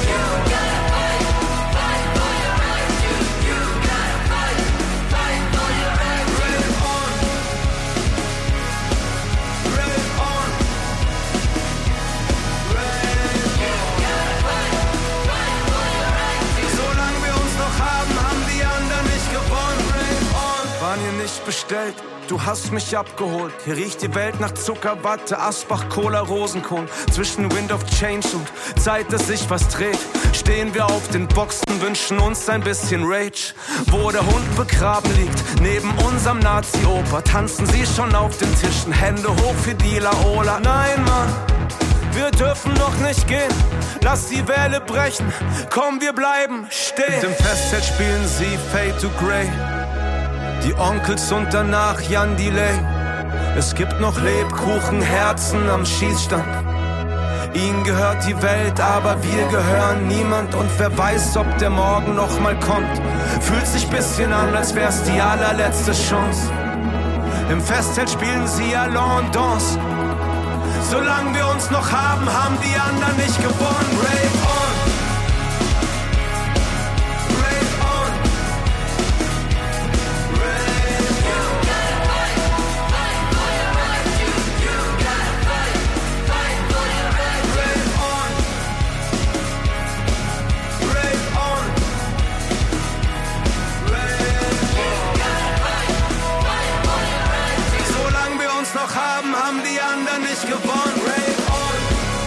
E: Bestellt. Du hast mich abgeholt. Hier riecht die Welt nach Zuckerwatte, Asbach, Cola, Rosenkohl. Zwischen Wind of Change und Zeit, dass sich was dreht. Stehen wir auf den Boxen, wünschen uns ein bisschen Rage. Wo der Hund begraben liegt, neben unserem Nazi-Oper, tanzen sie schon auf den Tischen. Hände hoch für die Laola. Nein, Mann, wir dürfen noch nicht gehen. Lass die Welle brechen. Komm, wir bleiben stehen. Im Festzelt spielen sie Fade to Grey. Die Onkels und danach Jan Delay. Es gibt noch Lebkuchenherzen am Schießstand. Ihnen gehört die Welt, aber wir gehören niemand. Und wer weiß, ob der Morgen noch mal kommt. Fühlt sich bisschen an, als wär's die allerletzte Chance. Im Festzelt spielen sie Allons und Danse. Solange wir uns noch haben, haben die anderen nicht gewonnen. Rave on. Haben, haben die anderen nicht gewonnen. Rave on.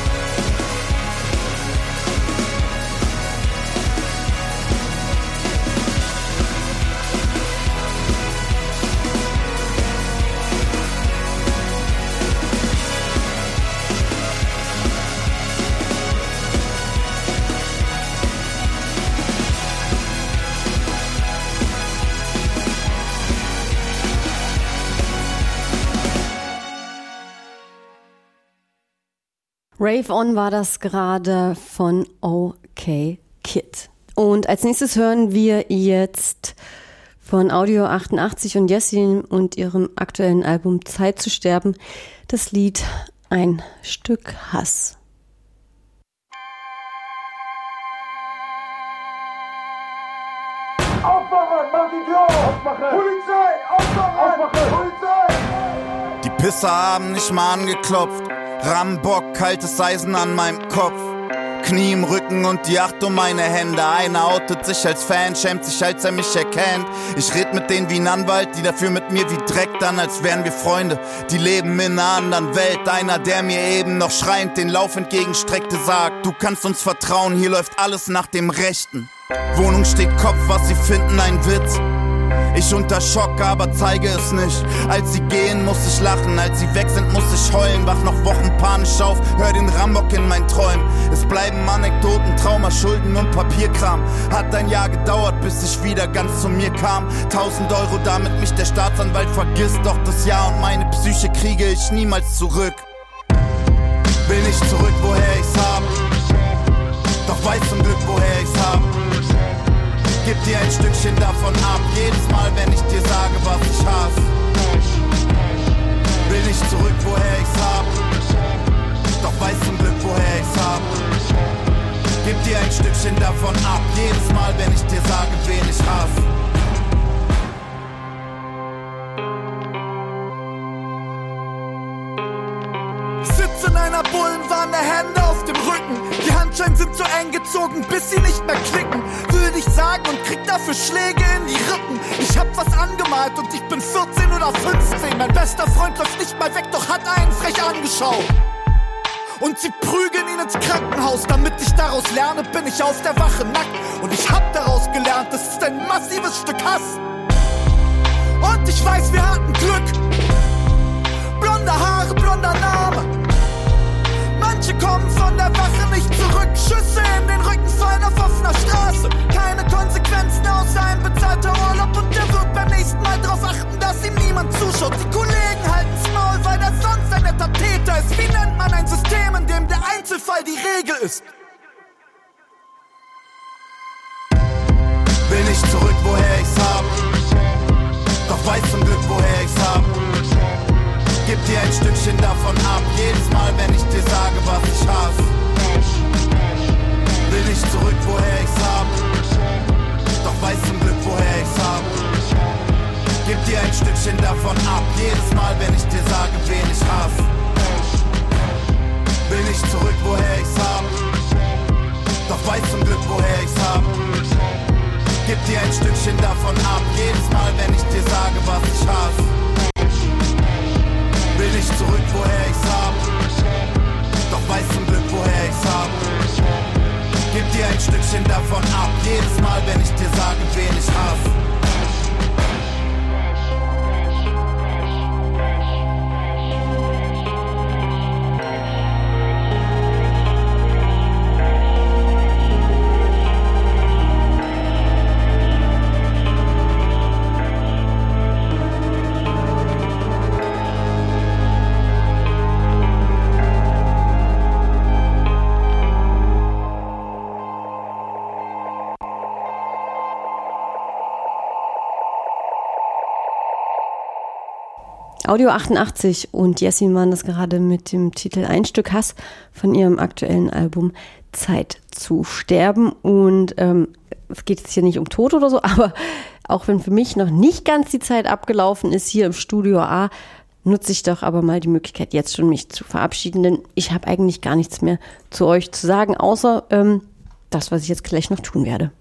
A: Rave On war das gerade von OK Kid. Und als nächstes hören wir jetzt von Audio achtundachtzig und Jessin und ihrem aktuellen Album Zeit zu sterben das Lied Ein Stück Hass.
F: Aufmachen, mach die Tür auf! Aufmachen! Polizei! Aufmachen! Aufmachen! Polizei!
G: Die Pisser haben nicht mal angeklopft. Rambock, kaltes Eisen an meinem Kopf. Knie im Rücken und die Acht um meine Hände. Einer outet sich als Fan, schämt sich, als er mich erkennt. Ich red mit denen wie ein Anwalt, die dafür mit mir wie Dreck dann, als wären wir Freunde. Die leben in einer anderen Welt. Einer, der mir eben noch schreiend den Lauf entgegenstreckte, sagt: Du kannst uns vertrauen, hier läuft alles nach dem Rechten. Wohnung steht Kopf, was sie finden, ein Witz. Ich unter Schock, aber zeige es nicht. Als sie gehen, muss ich lachen. Als sie weg sind, muss ich heulen. Wach noch Wochen panisch auf, hör den Rambock in meinen Träumen. Es bleiben Anekdoten, Trauma, Schulden und Papierkram. Hat ein Jahr gedauert, bis ich wieder ganz zu mir kam. Tausend Euro, damit mich der Staatsanwalt vergisst. Doch das Jahr und meine Psyche kriege ich niemals zurück. Will nicht zurück, woher ich's hab. Doch weiß zum Glück, woher ich's hab. Gib dir ein Stückchen davon ab, jedes Mal, wenn ich dir sage, was ich hasse. Will nicht zurück, woher ich's hab. Doch weiß zum Glück, woher ich's hab. Gib dir ein Stückchen davon ab, jedes Mal, wenn ich dir sage, wen ich hasse. Sitze einer Bullenwanne, Hände auf dem Rücken. Die Handschellen sind so eng gezogen, bis sie nicht mehr klicken. Würde ich sagen und krieg dafür Schläge in die Rippen. Ich hab was angemalt und ich bin vierzehn oder fünfzehn. Mein bester Freund läuft nicht mal weg, doch hat einen frech angeschaut. Und sie prügeln ihn ins Krankenhaus. Damit ich daraus lerne, bin ich auf der Wache nackt. Und ich hab daraus gelernt, das ist ein massives Stück Hass. Und ich weiß, wir hatten Glück. Blonde Haare, blonder Name. Manche kommen von der Wache nicht zurück. Schüsse in den Rücken fallen auf offener Straße. Keine Konsequenzen außer ein bezahlter Urlaub. Und der wird beim nächsten Mal drauf achten, dass ihm niemand zuschaut. Die Kollegen halten's Maul, weil der sonst ein netter Täter ist. Wie nennt man ein System, in dem der Einzelfall die Regel ist? Bin ich zurück, woher ich's hab. Doch weiß zum Glück, woher ich's hab. Gib dir ein Stückchen davon ab, jedes Mal, wenn ich dir sage, was ich hasse. Will ich zurück, woher ich's hab. Doch weiß zum Glück, woher ich's hab. Gib dir ein Stückchen davon ab, jedes Mal, wenn ich dir sage, wen ich hasse. Will ich zurück, woher ich's hab. Doch weiß zum Glück, woher ich's hab. Gib dir ein Stückchen davon ab, jedes Mal, wenn ich dir sage, was ich hasse. Will ich zurück, woher ich's hab. Doch weiß zum Glück, woher ich's hab. Gib dir ein Stückchen davon ab, jedes Mal, wenn ich dir sage, wen ich hasse.
A: Audio achtundachtzig und Jessie waren das gerade mit dem Titel Ein Stück Hass von ihrem aktuellen Album Zeit zu sterben. Und ähm, es geht jetzt hier nicht um Tod oder so, aber auch wenn für mich noch nicht ganz die Zeit abgelaufen ist hier im Studio A, nutze ich doch aber mal die Möglichkeit, jetzt schon mich zu verabschieden, denn ich habe eigentlich gar nichts mehr zu euch zu sagen, außer ähm, das, was ich jetzt gleich noch tun werde.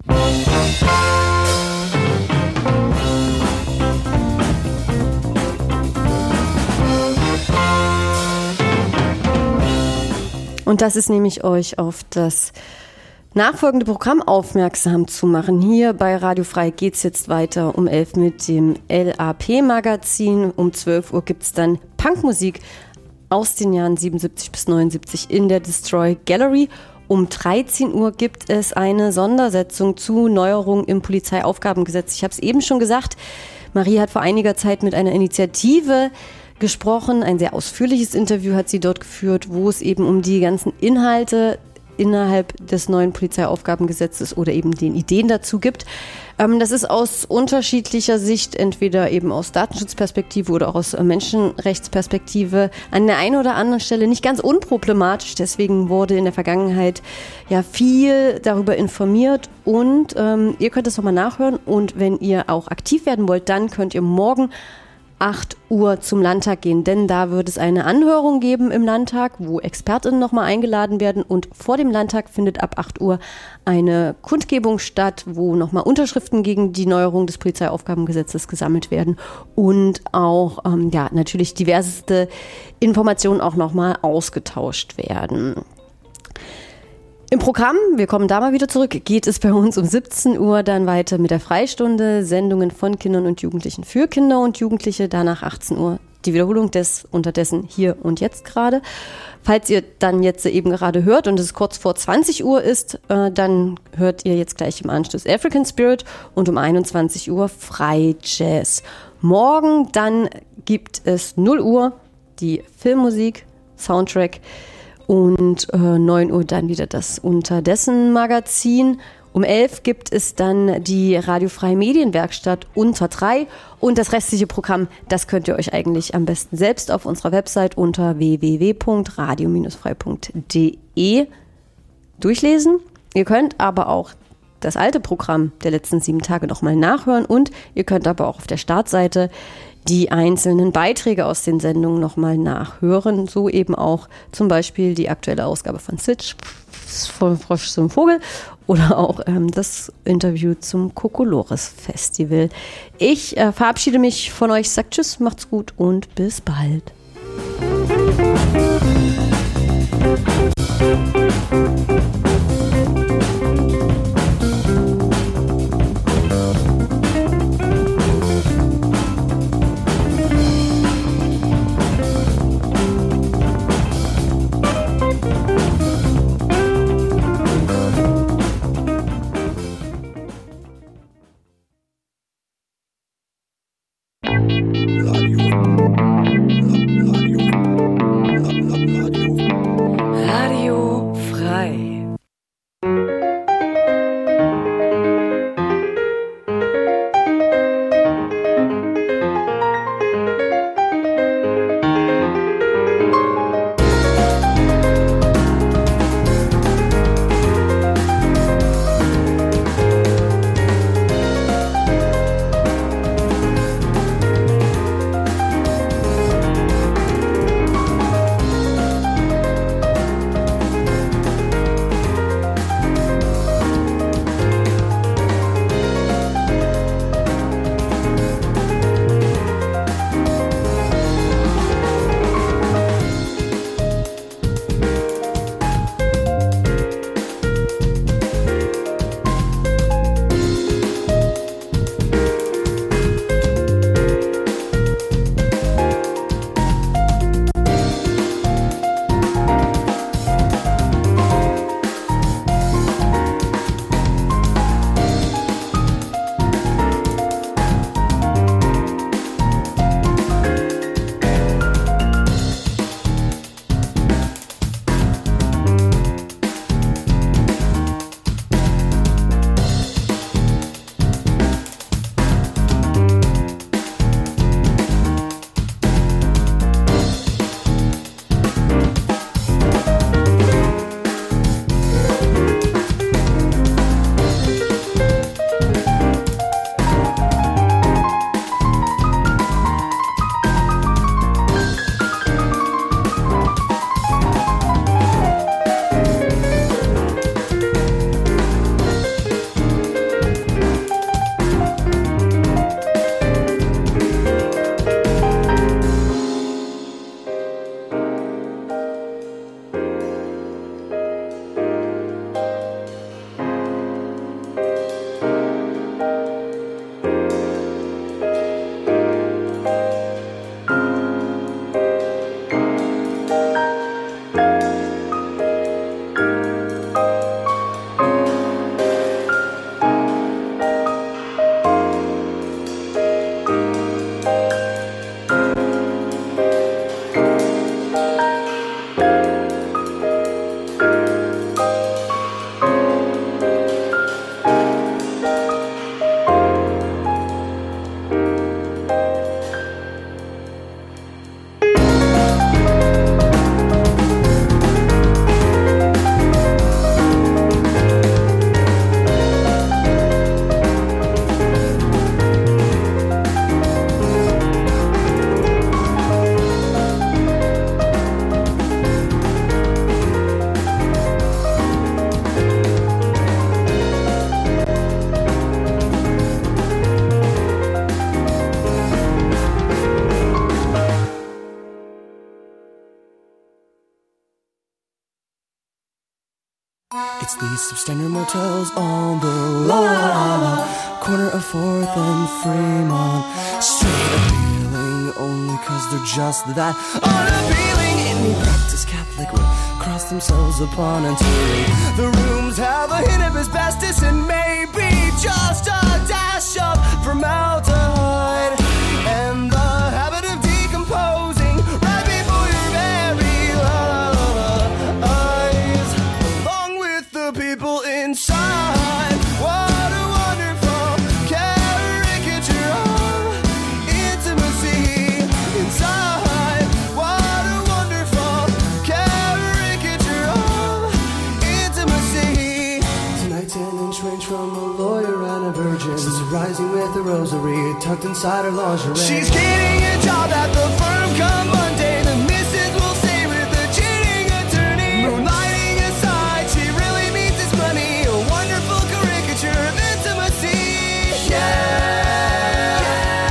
A: Und das ist nämlich euch auf das nachfolgende Programm aufmerksam zu machen. Hier bei Radio Frei geht es jetzt weiter um elf mit dem L A P-Magazin. Um zwölf Uhr gibt es dann Punkmusik aus den Jahren siebenundsiebzig bis neunundsiebzig in der Destroy Gallery. Um dreizehn Uhr gibt es eine Sondersetzung zu Neuerungen im Polizeiaufgabengesetz. Ich habe es eben schon gesagt, Marie hat vor einiger Zeit mit einer Initiative gesprochen. Ein sehr ausführliches Interview hat sie dort geführt, wo es eben um die ganzen Inhalte innerhalb des neuen Polizeiaufgabengesetzes oder eben den Ideen dazu gibt. Ähm, das ist aus unterschiedlicher Sicht, entweder eben aus Datenschutzperspektive oder auch aus Menschenrechtsperspektive, an der einen oder anderen Stelle nicht ganz unproblematisch. Deswegen wurde in der Vergangenheit ja viel darüber informiert und ähm, ihr könnt es nochmal nachhören. Und wenn ihr auch aktiv werden wollt, dann könnt ihr morgen acht Uhr zum Landtag gehen, denn da wird es eine Anhörung geben im Landtag, wo ExpertInnen nochmal eingeladen werden und vor dem Landtag findet ab acht Uhr eine Kundgebung statt, wo nochmal Unterschriften gegen die Neuerung des Polizeiaufgabengesetzes gesammelt werden und auch ähm, ja natürlich diverseste Informationen auch nochmal ausgetauscht werden. Im Programm, wir kommen da mal wieder zurück, geht es bei uns um siebzehn Uhr dann weiter mit der Freistunde, Sendungen von Kindern und Jugendlichen für Kinder und Jugendliche, danach achtzehn Uhr die Wiederholung des unterdessen hier und jetzt gerade. Falls ihr dann jetzt eben gerade hört und es kurz vor zwanzig Uhr ist, äh, dann hört ihr jetzt gleich im Anschluss African Spirit und um einundzwanzig Uhr Frei Jazz. Morgen dann gibt es null Uhr die Filmmusik, Soundtrack. Und äh, neun Uhr dann wieder das Unterdessen Magazin. Um elf gibt es dann die radiofreie Medienwerkstatt unter drei. Und das restliche Programm, das könnt ihr euch eigentlich am besten selbst auf unserer Website unter w w w punkt radio frei punkt d e durchlesen. Ihr könnt aber auch das alte Programm der letzten sieben Tage nochmal nachhören. Und ihr könnt aber auch auf der Startseite die einzelnen Beiträge aus den Sendungen nochmal nachhören. So eben auch zum Beispiel die aktuelle Ausgabe von Switch, von Frosch zum Vogel, oder auch ähm, das Interview zum Kokolores Festival. Ich äh, verabschiede mich von euch, sagt tschüss, macht's gut und bis bald.
C: It's these substandard motels on the la corner of fourth and Fremont. Straight appealing only cause they're just that unappealing. Any practice Catholic would cross themselves upon entering. The rooms have a hint of asbestos and maybe just a dash of formaldehyde. And the habit of decomposing right before your very eyes, along with the people inside. What a wonderful caricature of intimacy inside. What a wonderful caricature of intimacy. Tonight's an inch range from a lawyer and a virgin, rising with a rosary tucked inside her lingerie.
H: She's getting a job at the firm come Monday. The missus will say with the cheating attorney. Moonlighting aside, she really means this money. A wonderful caricature of intimacy. Yeah.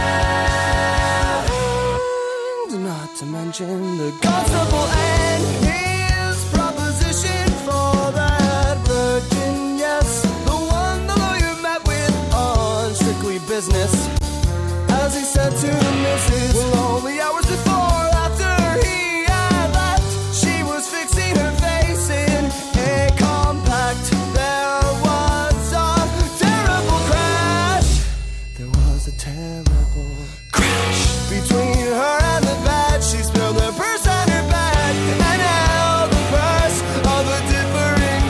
H: yeah. And not to mention the constable and his proposition for that virgin. Yes, the one the lawyer met with on Strictly Business. As he said to the missus, well, only hours before, after he had left, she was fixing her face in a compact. There was a terrible crash. There was a terrible crash between her and the bed. She spilled her purse and her bag and held the purse of a different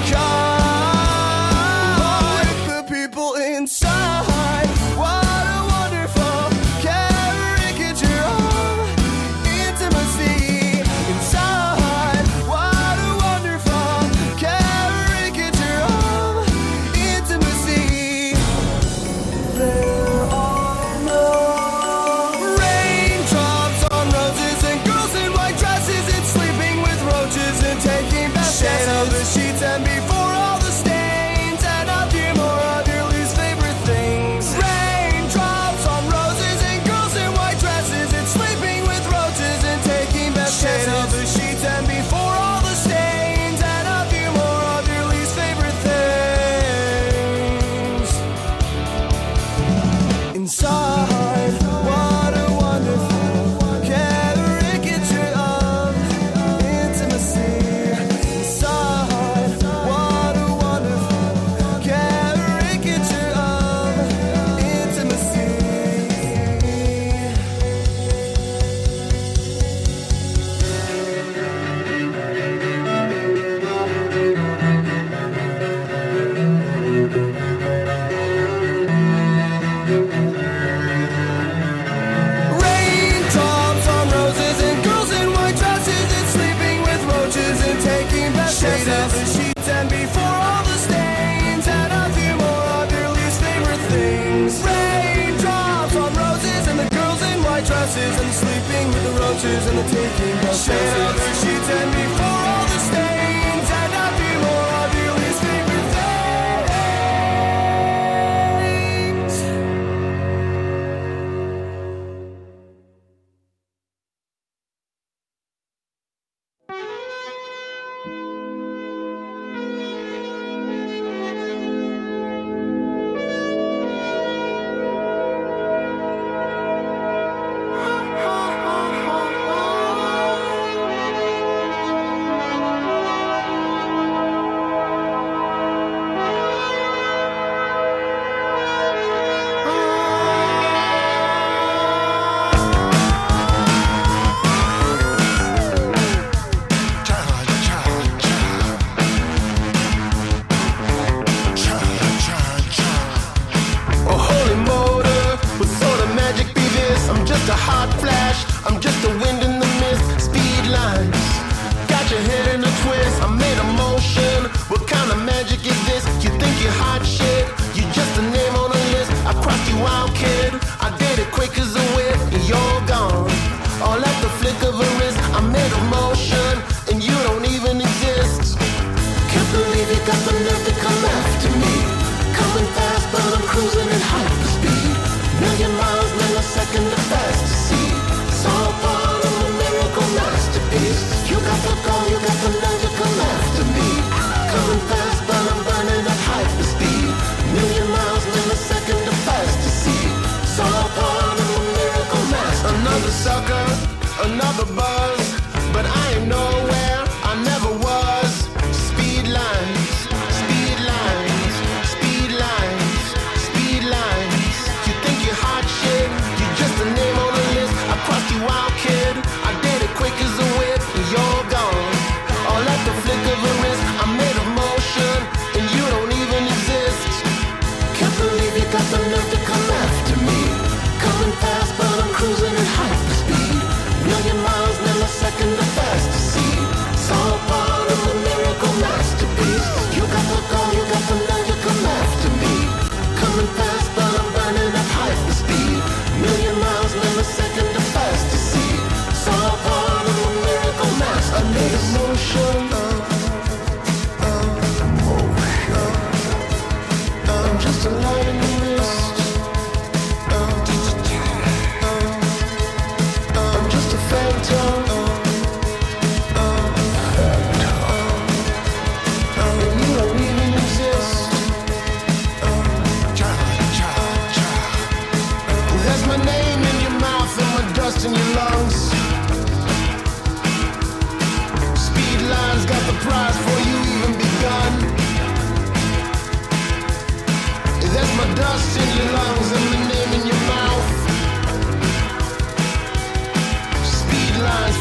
H: kind. With the people inside, what a wonderful caricature of intimacy. Inside, what a wonderful caricature of intimacy. There are no raindrops on roses and girls in white dresses and sleeping with roaches and taking baths. Shade of the sheets and before all the stains and a few more of your least favorite things. Raindrops on roses and girls in white dresses and sleeping with roaches and taking baths. Shade of the sheets and before all the stains and a few more of your least favorite things. Inside, what a wonderful caricature of intimacy. Inside, what a wonderful caricature of intimacy. Raindrops on roses and girls in white dresses and sleeping with roaches and taking baths. Shade of the sheets and before all the stains and a few more of your least favorite things. Raindrops on roses and the girls in white dresses and sleeping with the roaches and the taking baths. Shade of the sheets and before all the stains and a few more of your least favorite things. A holy motor, what sort of magic be this? I'm just a hot flash, I'm just a wind in the mist. Speed lines, got your head in a twist. I made a motion, what kind of magic is this? You think you're hot shit, you're just a name on a list. I crossed you out, kid, I did it quick as a whip, and you're gone. All at the flick of a wrist, I made a motion, and you don't even exist. Can't believe you got the nerve to come after me. Coming fast, but I'm cruising at hyperspeed. Million miles, millisecond, the fast to see. It's all part of a miracle masterpiece. You got the go, you got the nerve to come after me. Coming fast, but I'm burning at hyperspeed. Million miles, millisecond, the fast to see. It's all part of a miracle masterpiece. Another sucker, another buzz, but I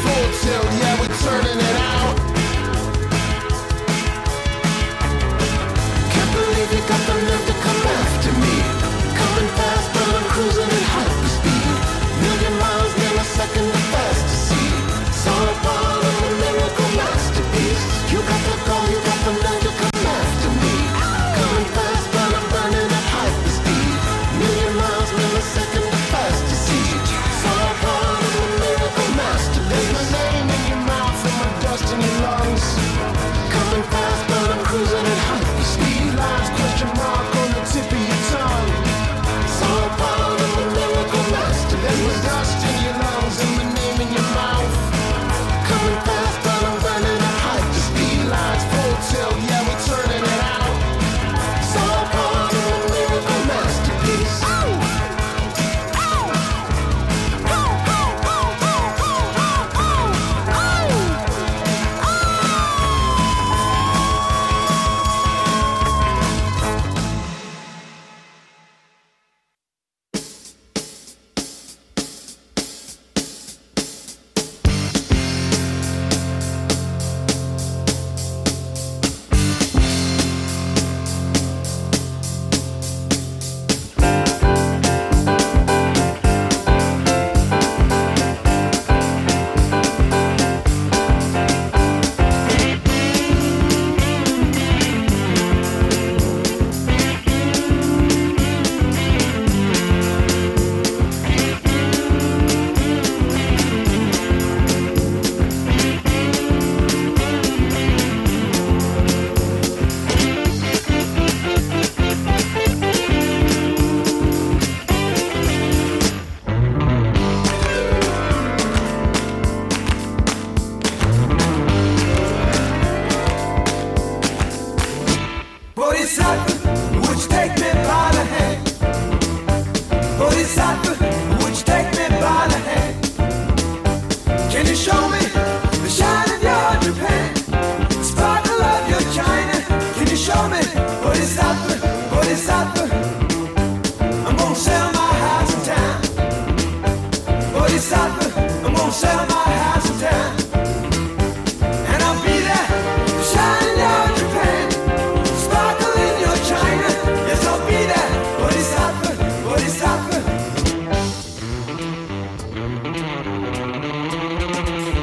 H: full tilt.